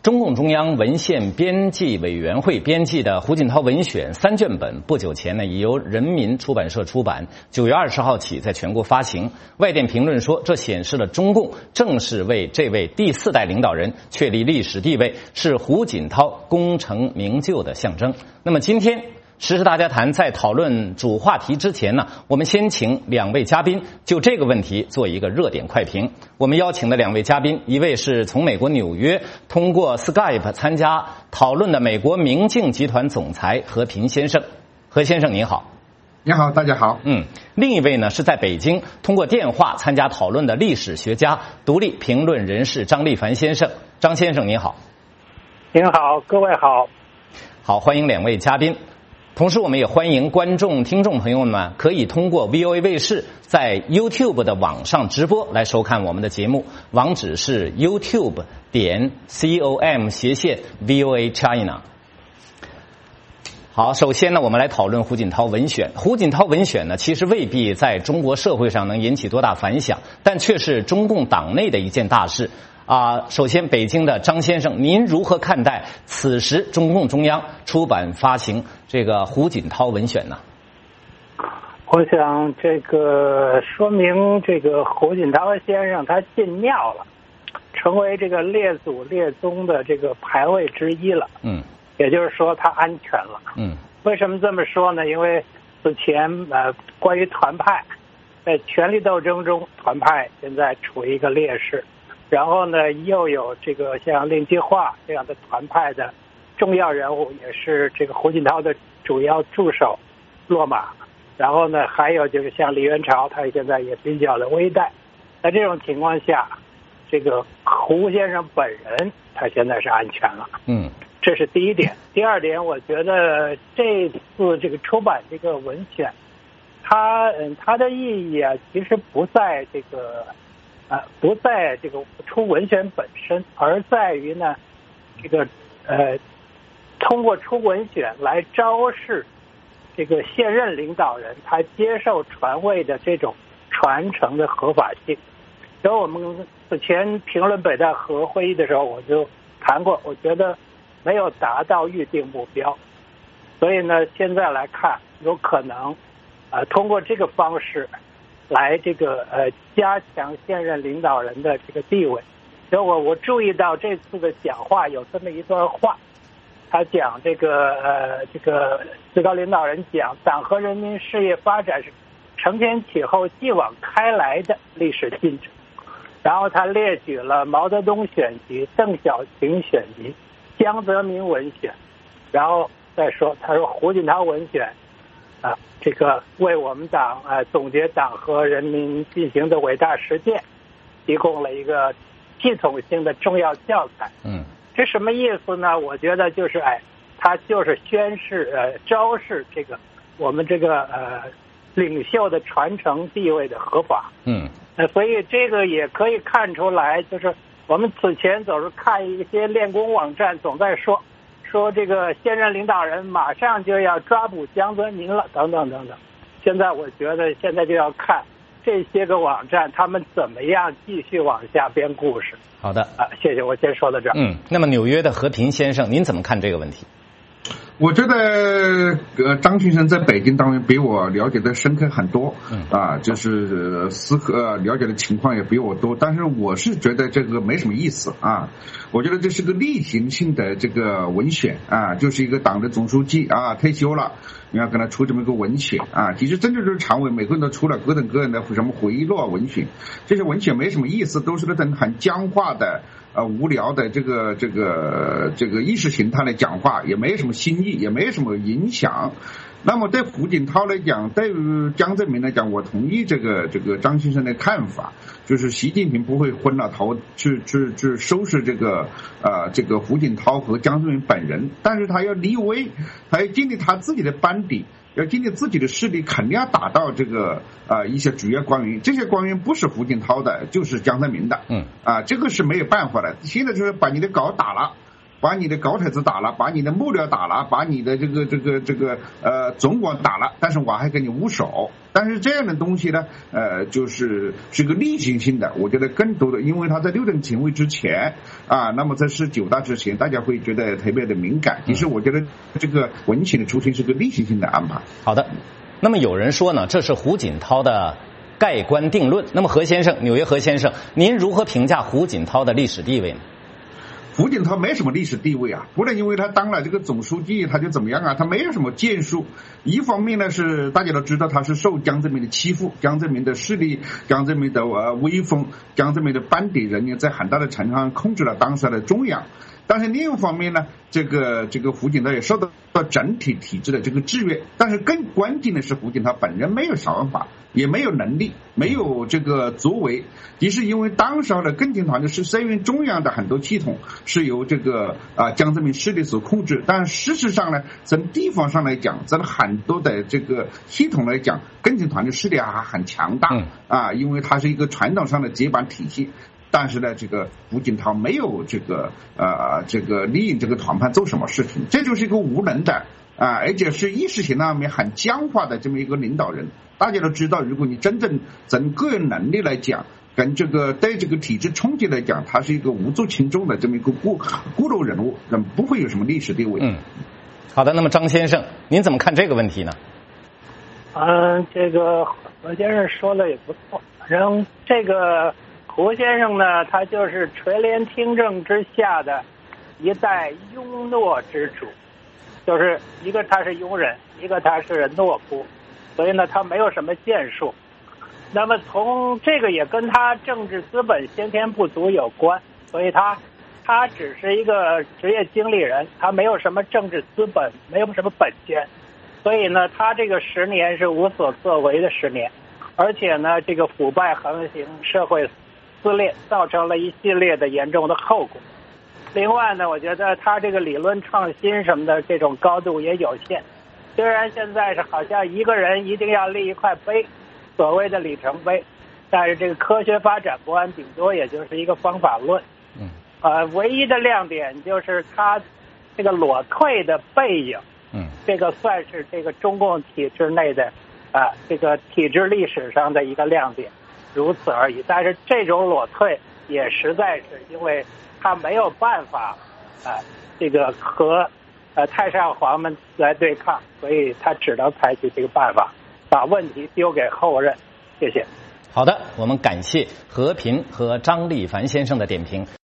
中共中央文献编辑委员会编辑的胡锦涛文选3卷本，不久前呢已由人民出版社出版，9月20号起在全国发行。外电评论说，这显示了中共正式为这位第4代领导人确立历史地位，是胡锦涛功成名就的象征。那么今天时事大家谈在讨论主话题之前呢，我们先请2位嘉宾就这个问题做一个热点快评。我们邀请的2位嘉宾，一位是从美国纽约通过 Skype 参加讨论的美国明镜集团总裁何平先生。何先生您好。 你好，大家好。 另一位呢是在北京通过电话参加讨论的历史学家、独立评论人士张立凡先生。张先生您好。 您好，各位好。 好，欢迎2位嘉宾。同时我们也欢迎观众听众朋友们可以通过 VOA 卫视在 YouTube 的网上直播来收看我们的节目，网址是 youtube.com/VOA China。 好，首先呢我们来讨论胡锦涛文选。胡锦涛文选呢其实未必在中国社会上能引起多大反响，但却是中共党内的一件大事。首先北京的张先生，您如何看待此时中共中央出版发行这个胡锦涛文选呢？ 我想这个说明这个胡锦涛先生他进庙了，成为这个列祖列宗的这个牌位之一了。也就是说他安全了。为什么这么说呢？因为此前关于团派，在权力斗争中团派现在处于一个劣势。然后呢，又有这个像令计划这样的团派的重要人物，也是这个胡锦涛的主要助手落马。然后呢，还有就是像李元朝，他现在也比较的危殆。在这种情况下，这个胡先生本人他现在是安全了。这是第一点。第二点，我觉得这次这个出版这个文选，它的意义啊，其实不在这个。不在这个出文选本身，而在于呢，这个通过出文选来昭示这个现任领导人他接受传位的这种传承的合法性。所以我们此前评论北戴河会议的时候，我就谈过，我觉得没有达到预定目标，所以呢，现在来看，有可能通过这个方式来这个加强现任领导人的这个地位。所以我注意到这次的讲话有这么一段话，他讲这个最高领导人讲，党和人民事业发展是承前启后、继往开来的历史进程。然后他列举了毛泽东选集、邓小平选集、江泽民文选，然后再说，他说胡锦涛文选这个为我们党总结党和人民进行的伟大实践提供了一个系统性的重要教材。这什么意思呢？我觉得就是他就是宣示昭示这个我们这个领袖的传承地位的合法。所以这个也可以看出来，就是我们此前总是看一些练功网站总在说这个现任领导人马上就要抓捕江泽民了，等等等等。现在我觉得现在就要看这些个网站他们怎么样继续往下编故事。 好的， 谢谢，我先说到这儿。 那么纽约的何平先生，您怎么看这个问题？ 我觉得张先生在北京当然比我了解的深刻很多，就是了解的情况也比我多，但是我是觉得这个没什么意思啊。我觉得这是个例行性的这个文选就是一个党的总书记退休了，你要跟他出这么一个文选其实真正就是常委每个人都出了各种各样的什么回忆录文选，这些文选没什么意思，都是那种很僵化的无聊的这个意识形态的讲话，也没什么新意，也没什么影响。那么对胡锦涛来讲，对于江泽民来讲，我同意这个张先生的看法，就是习近平不会昏了头去收拾这个胡锦涛和江泽民本人，但是他要立威，他要建立他自己的班底，要建立自己的势力，肯定要打到这个一些主要官员，这些官员不是胡锦涛的，就是江泽民的，这个是没有办法的。现在就是把你的稿打了， 把你的高台子打了，把你的幕僚打了，把你的这个总管打了，但是我还给你捂手。但是这样的东西呢，是个例行性的。我觉得更多的，因为他在6等勤位之前啊，那么在19大之前，大家会觉得特别的敏感。其实我觉得这个文请的出现是个例行性的安排。 好的，那么有人说呢，这是胡锦涛的盖棺定论。那么何先生，纽约何先生，您如何评价胡锦涛的历史地位呢？ 胡锦涛没什么历史地位啊，不能因为他当了这个总书记他就怎么样啊，他没有什么建树。一方面呢是大家都知道他是受江泽民的欺负，江泽民的势力，江泽民的威风，江泽民的班底人员在很大的程度上控制了当时的中央。但是另一方面呢，这个胡锦涛也受到整体体制的这个制约。但是更关键的是，胡锦涛本人没有想法，也没有能力，没有这个作为。即是因为当时的更新团就是虽然中央的很多系统是由这个江泽民势力所控制，但事实上呢，从地方上来讲，从很多的这个系统来讲，更新团的势力还很强大因为它是一个传统上的接班体系。但是呢，这个胡锦涛没有这个利用这个团派做什么事情，这就是一个无能的而且是意识形态上面很僵化的这么一个领导人。大家都知道，如果你真正从个人能力来讲，跟对这个体制冲击来讲，他是一个无足轻重的这么一个孤陋人物，不会有什么历史地位。 好的，那么张先生，您怎么看这个问题呢？ 这个何先生说的也不错，反正这个胡先生呢，他就是垂帘听政之下的一代庸懦之主，就是一个他是庸人，一个他是懦夫，所以呢，他没有什么建树。那么从这个也跟他政治资本先天不足有关，所以他只是一个职业经理人，他没有什么政治资本，没有什么本钱，所以呢，他这个10年是无所作为的10年，而且呢，这个腐败横行，社会撕裂，造成了一系列的严重的后果。另外呢，我觉得他这个理论创新什么的这种高度也有限。虽然现在是好像一个人一定要立一块碑，所谓的里程碑，但是这个科学发展观顶多也就是一个方法论。唯一的亮点就是他这个裸退的背影。这个算是这个中共体制内的这个体制历史上的一个亮点。如此而已，但是这种裸退也实在是因为他没有办法这个和太上皇们来对抗，所以他只能采取这个办法，把问题丢给后任。谢谢。 好的，我们感谢何平和张立凡先生的点评。